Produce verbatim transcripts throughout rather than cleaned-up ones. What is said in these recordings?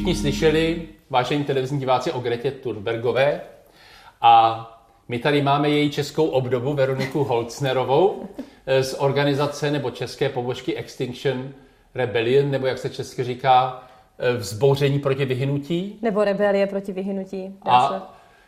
všichni slyšeli, vážení televizní diváci, o Gretě Thunbergové a my tady máme její českou obdobu Veroniku Holznerovou z organizace nebo české pobočky Extinction Rebellion, nebo jak se česky říká, vzbouření proti vyhynutí. Nebo rebelie proti vyhynutí. Dá a se.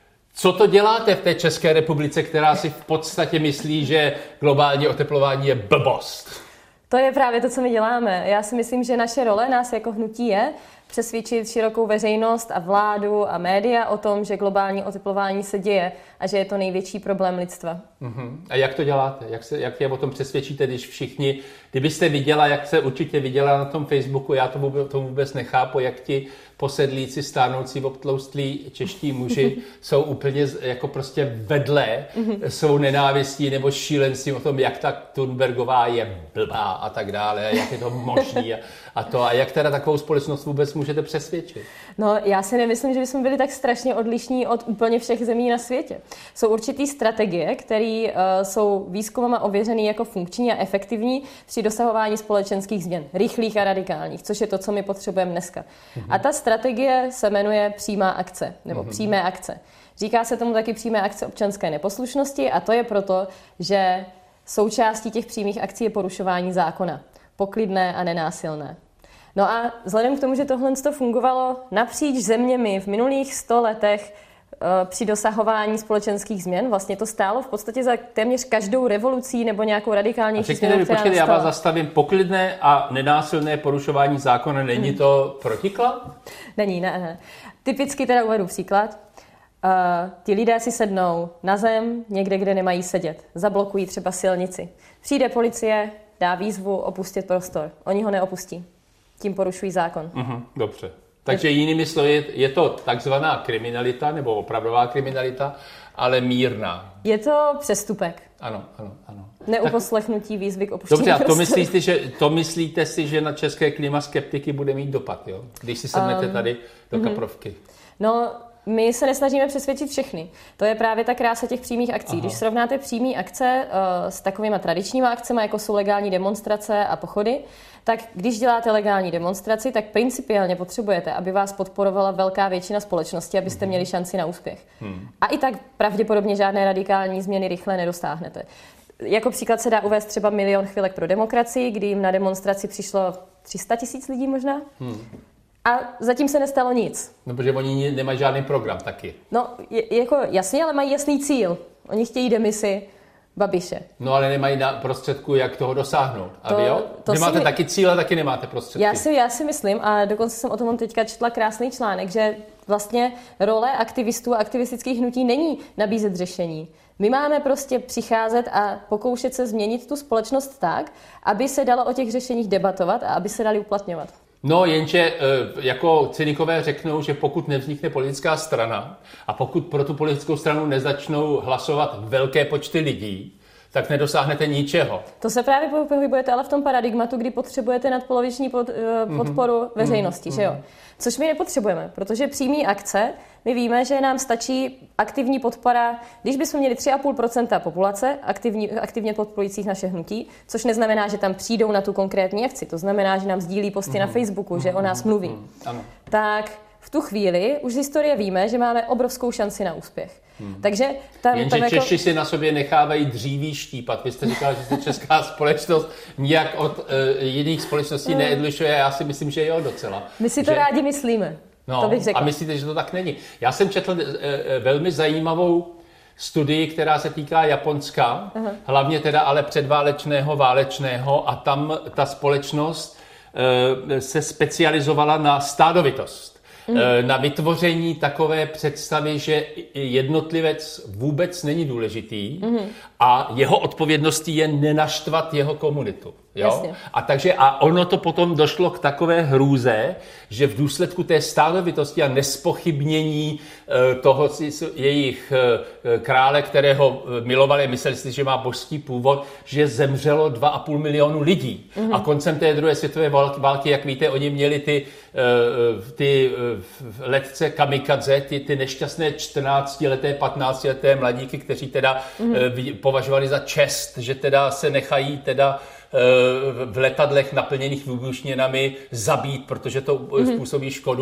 Co to děláte v té České republice, která si v podstatě myslí, že globální oteplování je blbost? To je právě to, co my děláme. Já si myslím, že naše role nás jako hnutí je přesvědčit širokou veřejnost a vládu a média o tom, že globální oteplování se děje a že je to největší problém lidstva. Uh-huh. A jak to děláte? Jak, se, jak je o tom přesvědčíte, když všichni, kdybyste viděla, jak se určitě viděla na tom Facebooku, já to vůbec, to vůbec nechápu, jak ti posedlíci, stárnoucí, obtloustlí čeští muži jsou úplně jako prostě vedle, uh-huh. jsou nenávistí nebo šílenství o tom, jak ta Thunbergová je blbá a tak dále, jak je to možný a, a to. A jak teda takovou společnost vůbec můžete přesvědčit? No, já si nemyslím, že bychom byli tak strašně odlišní od úplně všech zemí na světě. Jsou určitý strategie, které uh, jsou výzkumama ověřené jako funkční a efektivní při dosahování společenských změn, rychlých a radikálních, což je to, co my potřebujeme dneska. Mm-hmm. A ta strategie se jmenuje přímá akce, nebo mm-hmm. přímé akce. Říká se tomu taky přímé akce občanské neposlušnosti a to je proto, že součástí těch přímých akcí je porušování zákona. Poklidné a nenásilné. No a vzhledem k tomu, že tohle fungovalo napříč zeměmi v minulých sto letech při dosahování společenských změn, vlastně to stálo v podstatě za téměř každou revolucí nebo nějakou radikálnější změnu, která počkejte, já vás zastavím. Poklidné a nenásilné porušování zákona, není hmm. to protiklad? Není, ne, ne. Typicky teda uvedu příklad. Uh, ti lidé si sednou na zem, někde, kde nemají sedět. Zablokují třeba silnici. Přijde policie, dá výzvu opustit prostor. Oni ho neopustí. Tím porušují zákon. Uh-huh, dobře. Takže jinými slovy, je to takzvaná kriminalita, nebo opravdová kriminalita, ale mírná. Je to přestupek. Ano, ano, ano. Neuposlechnutí výzvy k opuštění dobře, a to prostoru. myslíte, že, to myslíte si, že na české klimaskeptiky bude mít dopad, jo? Když si sednete um, tady do kaprovky? No, my se nesnažíme přesvědčit všechny. To je právě ta krása těch přímých akcí. Aha. Když srovnáte přímé akce uh, s takovými tradičníma akcemi, jako jsou legální demonstrace a pochody, tak když děláte legální demonstraci, tak principiálně potřebujete, aby vás podporovala velká většina společnosti, abyste měli šanci na úspěch. Hmm. A i tak pravděpodobně žádné radikální změny rychle nedostáhnete. Jako příklad se dá uvést třeba Milion chvilek pro demokracii, kdy jim na demonstraci přišlo tři sta tisíc lidí možná. Hmm. A zatím se nestalo nic. No, protože oni nemají žádný program taky. No, je, jako jasně, ale mají jasný cíl. Oni chtějí demisi Babiše. No, ale nemají na prostředku, jak toho dosáhnout. A to, vy jo? To vy máte mi... taky cíle, taky nemáte prostředky. Já si, já si myslím, a dokonce jsem o tom teďka četla krásný článek, že vlastně role aktivistů a aktivistických hnutí není nabízet řešení. My máme prostě přicházet a pokoušet se změnit tu společnost tak, aby se dalo o těch řešeních debatovat a aby se dali uplatňovat. No, jenže jako cynikové řeknou, že pokud nevznikne politická strana a pokud pro tu politickou stranu nezačnou hlasovat velké počty lidí, tak nedosáhnete ničeho. To se právě pohybujete ale v tom paradigmatu, kdy potřebujete nadpoloviční pod, podporu mm-hmm. veřejnosti, mm-hmm. že jo? Což my nepotřebujeme, protože přímý akce, my víme, že nám stačí aktivní podpora, když bychom měli tři a půl procenta populace aktivní, aktivně podporujících naše hnutí, což neznamená, že tam přijdou na tu konkrétní akci, to znamená, že nám sdílí posty mm-hmm. na Facebooku, mm-hmm. že o nás mluví. Mm-hmm. Ano. Tak v tu chvíli už z historie víme, že máme obrovskou šanci na úspěch. Hmm. Takže tam, Jenže tam jako... Češi si na sobě nechávají dříví štípat. Vy jste říkal, že se česká společnost nijak od uh, jiných společností hmm. neodlišuje. Já si myslím, že jo, docela. My si to že... rádi myslíme. No, to bych řekla. A myslíte, že to tak není? Já jsem četl uh, velmi zajímavou studii, která se týká Japonska, uh-huh. hlavně teda ale předválečného, válečného, a tam ta společnost uh, se specializovala na stádovitost. Na vytvoření takové představy, že jednotlivec vůbec není důležitý mm-hmm. a jeho odpovědností je nenaštvat jeho komunitu. Jo? A takže a ono to potom došlo k takové hrůze, že v důsledku té stádovitosti a nespochybnění toho jejich krále, kterého milovali, mysleli si, že má božský původ, že zemřelo dva a půl milionu lidí. Mm-hmm. A koncem té druhé světové války, jak víte, oni měli ty, ty letce kamikadze, ty, ty nešťastné čtrnáctileté, patnáctileté mladíky, kteří teda mm-hmm. považovali za čest, že teda se nechají teda v letadlech naplněných výbušninami zabít, protože to mm-hmm. způsobí škodu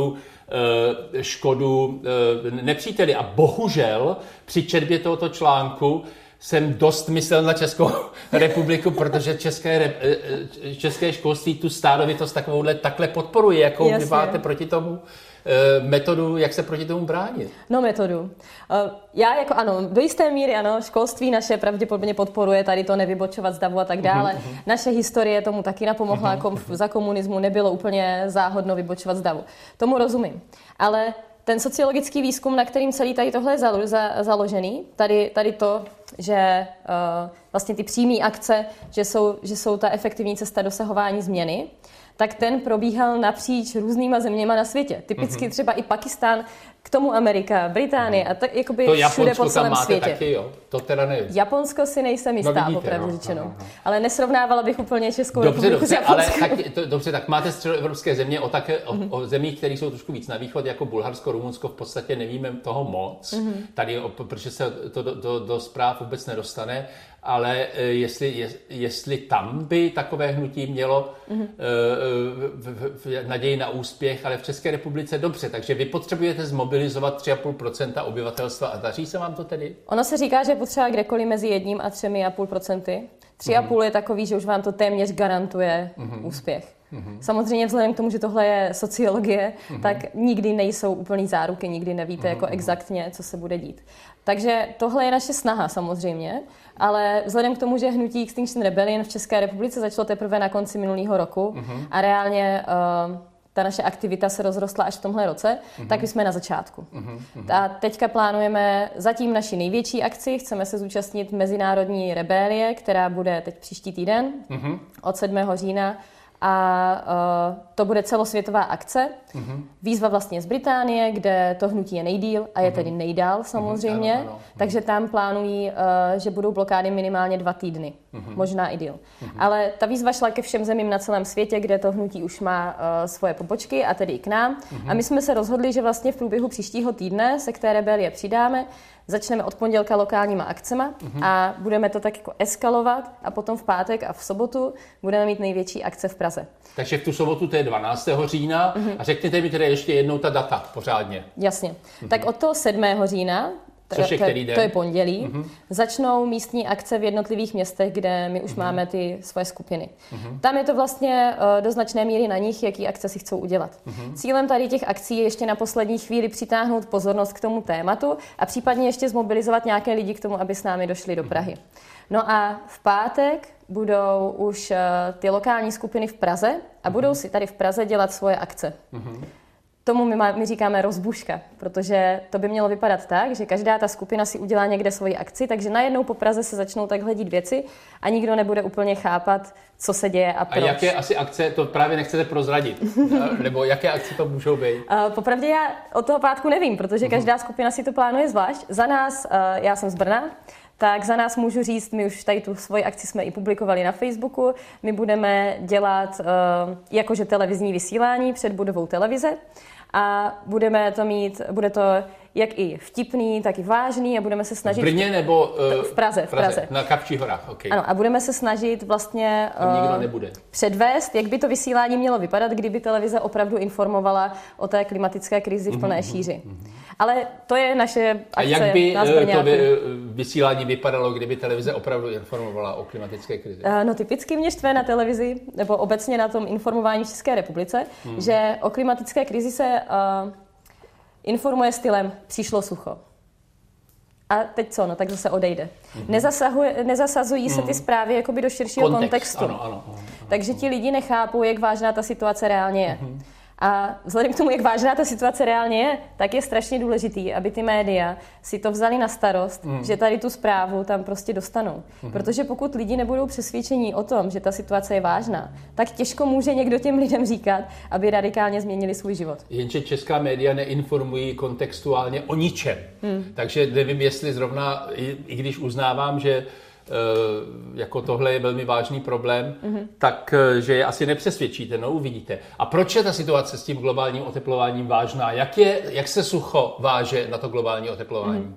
škodu nepříteli. A bohužel při četbě tohoto článku jsem dost myslel na Českou republiku, protože české, české školství tu stádovitost takovouhle takhle podporuje. Jakou vy máte proti tomu metodu, jak se proti tomu bránit? No metodu. Já jako ano, do jisté míry ano, školství naše pravděpodobně podporuje tady to nevybočovat z davu a tak dále. Uh-huh. Naše historie tomu taky napomohla, uh-huh. za komunismu nebylo úplně záhodno vybočovat z davu. Tomu rozumím. Ale ten sociologický výzkum, na kterým celý tady tohle je zalo, za, založený, tady, tady to, že uh, vlastně ty přímé akce, že jsou, že jsou ta efektivní cesta dosahování změny, tak ten probíhal napříč různýma zeměma na světě. Typicky třeba i Pakistán, k tomu Amerika, Británie a tak jakoby to všude po celém máte světě. Taky, jo? To teda nevím. Japonsko si nejsem jistá, no, vidíte, opravdu no, řečeno. no, no. Ale nesrovnávala bych úplně Českou dobře, republiku dobře, s Japonskou. ale tak, to, dobře, tak máte středoevropské země o, také, o, mm-hmm. o zemích, které jsou trošku víc na východ, jako Bulharsko, Rumunsko, v podstatě nevíme toho moc. Mm-hmm. Tady, protože se to do, do, do zpráv vůbec nedostane. Ale jestli, je, jestli tam by takové hnutí mělo mm-hmm. v, v, v, naději na úspěch, ale v České republice dobře, takže vy potřebujete zmobilizovat tři a půl procenta obyvatelstva a daří se vám to tedy? Ono se říká, že je potřeba kdekoliv mezi jedním a třemi a půl procenty. Tři a půl je takový, že už vám to téměř garantuje mm-hmm. úspěch. Mm-hmm. Samozřejmě vzhledem k tomu, že tohle je sociologie, mm-hmm. tak nikdy nejsou úplný záruky, nikdy nevíte mm-hmm. jako exaktně, co se bude dít. Takže tohle je naše snaha samozřejmě, ale vzhledem k tomu, že hnutí Extinction Rebellion v České republice začalo teprve na konci minulého roku mm-hmm. a reálně uh, ta naše aktivita se rozrostla až v tomhle roce, mm-hmm. tak my jsme na začátku. Mm-hmm. A teďka plánujeme zatím naši největší akci, chceme se zúčastnit Mezinárodní rebelie, která bude teď příští týden mm-hmm. od sedmého října. A uh, to bude celosvětová akce. Mm-hmm. Výzva vlastně z Británie, kde to hnutí je nejdýl a je mm-hmm. tedy nejdál samozřejmě. Mm-hmm. Ano, ano. Takže tam plánují, uh, že budou blokády minimálně dva týdny. Mm-hmm. Možná i díl. Mm-hmm. Ale ta výzva šla ke všem zemím na celém světě, kde to hnutí už má uh, svoje pobočky a tedy i k nám. Mm-hmm. A my jsme se rozhodli, že vlastně v průběhu příštího týdne se k té rebelie přidáme. Začneme od pondělka lokálníma akcema mm-hmm. a budeme to tak jako eskalovat a potom v pátek a v sobotu budeme mít největší akce v Praze. Takže v tu sobotu to je dvanáctého října mm-hmm. a řekněte mi tedy ještě jednou ta data pořádně. Jasně. Mm-hmm. Tak od toho sedmého října, Což je který den? To je pondělí, mm-hmm. začnou místní akce v jednotlivých městech, kde my už mm-hmm. máme ty svoje skupiny. Mm-hmm. Tam je to vlastně uh, do značné míry na nich, jaký akce si chcou udělat. Mm-hmm. Cílem tady těch akcí je ještě na poslední chvíli přitáhnout pozornost k tomu tématu a případně ještě zmobilizovat nějaké lidi k tomu, aby s námi došli do Prahy. No a v pátek budou už uh, ty lokální skupiny v Praze a mm-hmm. budou si tady v Praze dělat svoje akce. Mm-hmm. Tomu my, má, my říkáme rozbuška, protože to by mělo vypadat tak, že každá ta skupina si udělá někde svoji akci, takže najednou po Praze se začnou takhle dít věci a nikdo nebude úplně chápat, co se děje a proč. A jaké asi akce, to právě nechcete prozradit? Nebo jaké akce to můžou být? Uh, popravdě já od toho pátku nevím, protože každá skupina si to plánuje zvlášť. Za nás, uh, já jsem z Brna, tak za nás můžu říct, my už tady tu svoji akci jsme i publikovali na Facebooku. My budeme dělat uh, jakože televizní vysílání před budovou televize. A budeme to mít, bude to jak i vtipný, tak i vážný a budeme se snažit... V Brně nebo... Uh, v Praze, v Praze. Praze. Na Kapčích horách, ok. Ano, a budeme se snažit vlastně uh, nebude. předvést, jak by to vysílání mělo vypadat, kdyby televize opravdu informovala o té klimatické krizi v plné šíři. Mm-hmm. Ale to je naše akce. A jak by to vy, vysílání vypadalo, kdyby televize opravdu informovala o klimatické krizi? Uh, no typicky mě štve na televizi, nebo obecně na tom informování v České republice, mm. že o klimatické krizi se uh, informuje stylem přišlo sucho. A teď co? No tak zase odejde. Mm-hmm. Nezasazují se ty zprávy jakoby do širšího Kontext, kontextu. Ano, ano, ano, ano. Takže ti lidi nechápou, jak vážná ta situace reálně je. Mm-hmm. A vzhledem k tomu, jak vážná ta situace reálně je, tak je strašně důležitý, aby ty média si to vzali na starost, mm. že tady tu zprávu tam prostě dostanou. Mm. Protože pokud lidi nebudou přesvědčení o tom, že ta situace je vážná, tak těžko může někdo těm lidem říkat, aby radikálně změnili svůj život. Jenže česká média neinformují kontextuálně o ničem. Mm. Takže nevím, jestli zrovna, i, i když uznávám, že jako tohle je velmi vážný problém, mm-hmm. tak že je asi nepřesvědčíte, no uvidíte. A proč je ta situace s tím globálním oteplováním vážná? Jak, je, jak se sucho váže na to globální oteplování? Mm-hmm.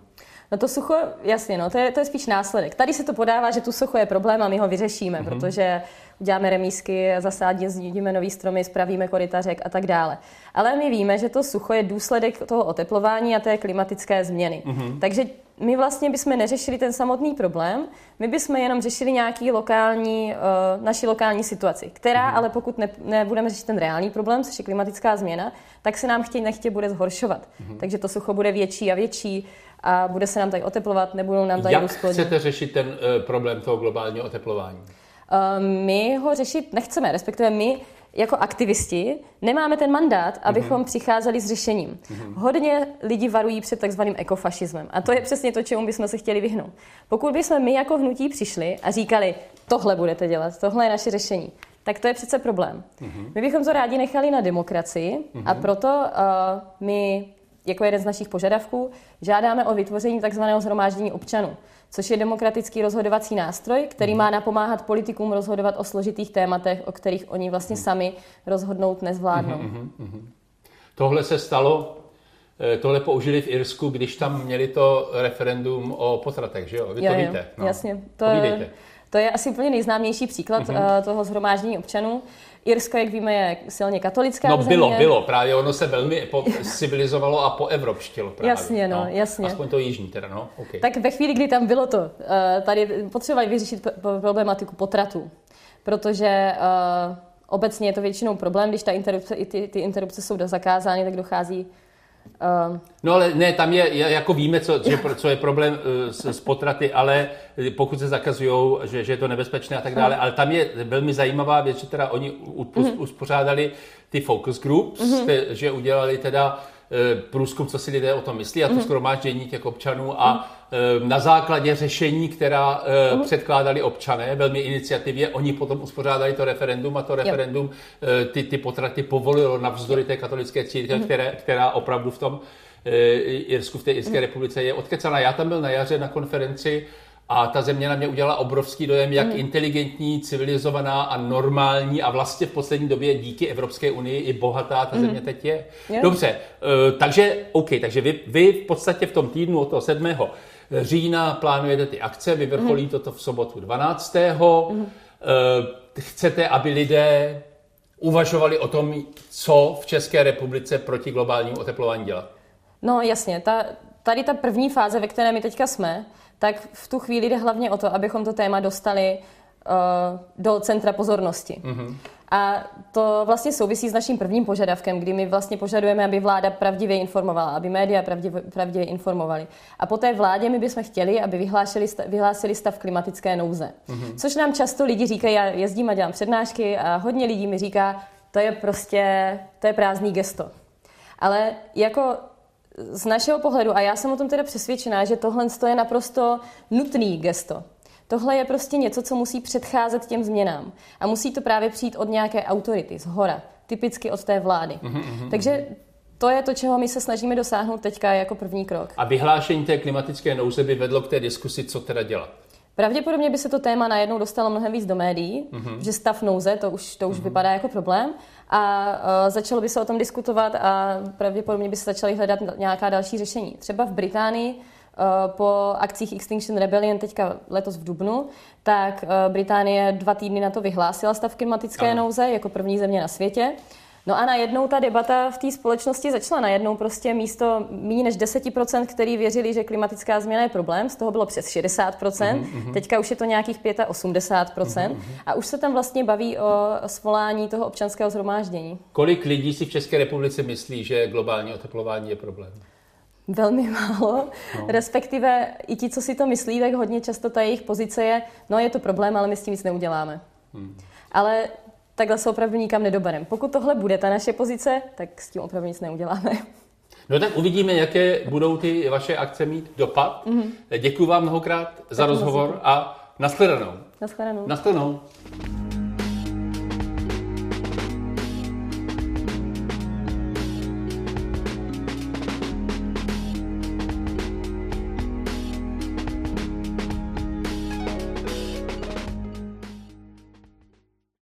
No to sucho, jasně, no, to je, to je spíš následek. Tady se to podává, že tu sucho je problém a my ho vyřešíme, mm-hmm. protože uděláme remísky, zasádíme nový stromy, spravíme koryta řek a tak dále. Ale my víme, že to sucho je důsledek toho oteplování a té klimatické změny. Mm-hmm. Takže my vlastně bychom neřešili ten samotný problém, my bychom jenom řešili nějaký lokální, uh, naši lokální situaci, která mm-hmm. ale pokud ne, nebudeme řešit ten reálný problém, což je klimatická změna, tak se nám chtě nechtě bude zhoršovat. Mm-hmm. Takže to sucho bude větší a větší a bude se nám tady oteplovat, nebudou nám tady růst plodiny. Jak chcete řešit ten uh, problém toho globálního oteplování? Uh, my ho řešit nechceme, respektive my jako aktivisti nemáme ten mandát, abychom mm-hmm. přicházeli s řešením. Mm-hmm. Hodně lidí varují před takzvaným ekofašismem a to je přesně to, čemu bychom se chtěli vyhnout. Pokud bychom my jako hnutí přišli a říkali, tohle budete dělat, tohle je naše řešení, tak to je přece problém. Mm-hmm. My bychom to rádi nechali na demokracii mm-hmm. a proto uh, my jako jeden z našich požadavků žádáme o vytvoření takzvaného shromáždění občanů, což je demokratický rozhodovací nástroj, který má napomáhat politikům rozhodovat o složitých tématech, o kterých oni vlastně sami rozhodnout nezvládnou. Mm-hmm, mm-hmm. Tohle se stalo, tohle použili v Irsku, když tam měli to referendum o potratech, že jo? Vy jo, to jo, víte. No. Jasně. To je, to je asi úplně nejznámější příklad mm-hmm. toho shromáždění občanů. Irsko, jak víme, je silně katolická no, země. No bylo, bylo. Právě ono se velmi po- civilizovalo a poevropštilo právě. Jasně, no, no, jasně. Aspoň to jižní teda, no. Okay. Tak ve chvíli, kdy tam bylo to, tady potřebovali vyřešit problematiku potratu, protože uh, obecně je to většinou problém, když ta interrupce, i ty, ty interrupce jsou zakázány, tak dochází... Uh... No ale ne, tam je, jako víme, co, co je problém uh, s, s potraty, ale pokud se zakazujou, že, že je to nebezpečné a tak dále, mm. ale tam je velmi zajímavá věc, že teda oni mm. uspořádali ty focus groups, mm. te, že udělali teda průzkum, co si lidé o tom myslí a to mm. shromáždění těch občanů a mm. na základě řešení, která mm. předkládali občané, velmi iniciativě, oni potom uspořádali to referendum a to referendum ty, ty potraty povolilo navzdory té katolické církve, mm. která, která opravdu v tom Irsku, v té Irské mm. republice je odkecaná. Já tam byl na jaře na konferenci a ta země na mě udělala obrovský dojem, jak mm. inteligentní, civilizovaná a normální a vlastně v poslední době díky Evropské unii i bohatá ta mm. země teď je. Yeah. Dobře, uh, takže, OK, takže vy, vy v podstatě v tom týdnu od toho sedmého října plánujete ty akce, vyvrcholí mm. toto v sobotu dvanáctého Mm. Uh, chcete, aby lidé uvažovali o tom, co v České republice proti globálnímu oteplování dělat? No jasně, ta, tady ta první fáze, ve které my teďka jsme, tak v tu chvíli jde hlavně o to, abychom to téma dostali uh, do centra pozornosti. Mm-hmm. A to vlastně souvisí s naším prvním požadavkem, kdy my vlastně požadujeme, aby vláda pravdivě informovala, aby média pravdivě, pravdivě informovali. A po té vládě my bychom chtěli, aby vyhlásili, vyhlásili stav klimatické nouze. Mm-hmm. Což nám často lidi říkají, já jezdím a dělám přednášky a hodně lidí mi říká, to je prostě, to je prázdný gesto. Ale jako z našeho pohledu, a já jsem o tom teda přesvědčená, že tohle je naprosto nutný gesto. Tohle je prostě něco, co musí předcházet těm změnám. A musí to právě přijít od nějaké autority, z hora, typicky od té vlády. Mm-hmm. Takže to je to, čeho my se snažíme dosáhnout teďka jako první krok. A vyhlášení té klimatické nouze by vedlo k té diskusi, co teda dělat? Pravděpodobně by se to téma najednou dostalo mnohem víc do médií, mm-hmm. že stav nouze, to už, to už mm-hmm. vypadá jako problém. A uh, začalo by se o tom diskutovat a pravděpodobně by se začaly hledat nějaká další řešení. Třeba v Británii uh, po akcích Extinction Rebellion teďka letos v dubnu, tak uh, Británie dva týdny na to vyhlásila stav klimatické ano. nouze jako první země na světě. No a najednou ta debata v té společnosti začala. Najednou prostě místo méně než deset procent, který věřili, že klimatická změna je problém, z toho bylo přes šedesát procent, mm-hmm. teďka už je to nějakých osmdesát pět procent mm-hmm. a už se tam vlastně baví o svolání toho občanského shromáždění. Kolik lidí si v České republice myslí, že globální oteplování je problém? Velmi málo, no. Respektive i ti, co si to myslí, tak hodně často ta jejich pozice je, no je to problém, ale my s tím nic neuděláme. Hmm. Ale takhle se opravdu nikam nedobereme. Pokud tohle bude ta naše pozice, tak s tím opravdu nic neuděláme. No tak uvidíme, jaké budou ty vaše akce mít dopad. Mm-hmm. Děkuji vám mnohokrát za tak rozhovor a nashledanou. Nashledanou. Nashledanou.